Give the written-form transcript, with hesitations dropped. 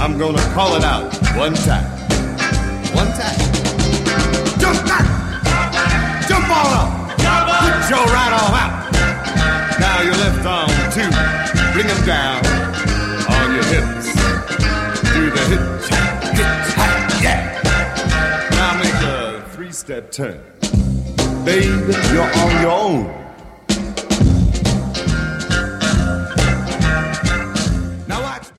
I'm gonna call it out one time. One time. Jump back! Jump on up! Put your right arm out. Now your left arm too. Bring them down on your hips. Do the hitch, yeah. Now make a 3-step turn. Baby, you're on your own.